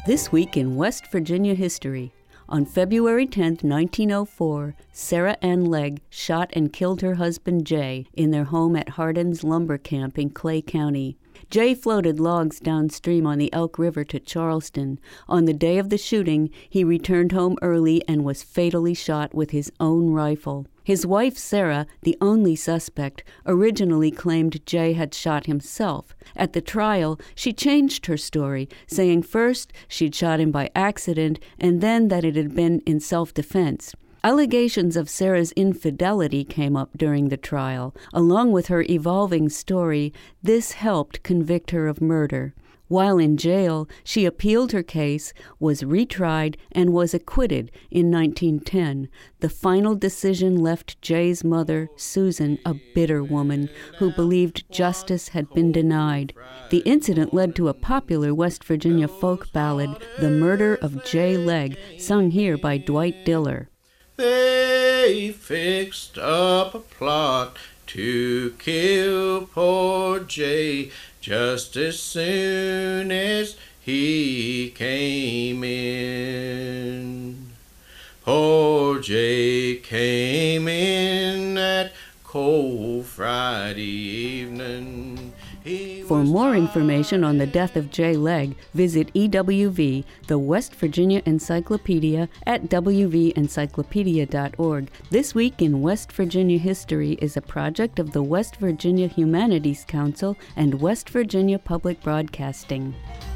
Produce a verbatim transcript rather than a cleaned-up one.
This week in West Virginia history. On February tenth, nineteen oh four, Sarah Ann Legg shot and killed her husband Jay in their home at Hardin's Lumber Camp in Clay County. Jay floated logs downstream on the Elk River to Charleston. On the day of the shooting, he returned home early and was fatally shot with his own rifle. His wife, Sarah, the only suspect, originally claimed Jay had shot himself. At the trial, she changed her story, saying first she'd shot him by accident and then that it had been in self-defense. Allegations of Sarah's infidelity came up during the trial. Along with her evolving story, this helped convict her of murder. While in jail, she appealed her case, was retried, and was acquitted in nineteen ten. The final decision left Jay's mother, Susan, a bitter woman who believed justice had been denied. The incident led to a popular West Virginia folk ballad, The Murder of Jay Legg, sung here by Dwight Diller. They fixed up a plot to kill poor Jay just as soon as he came in. Poor Jay came in that cold Friday evening. He For more information on the death of Jay Legg, visit E W V, the West Virginia Encyclopedia, at w v encyclopedia dot org. This Week in West Virginia History is a project of the West Virginia Humanities Council and West Virginia Public Broadcasting.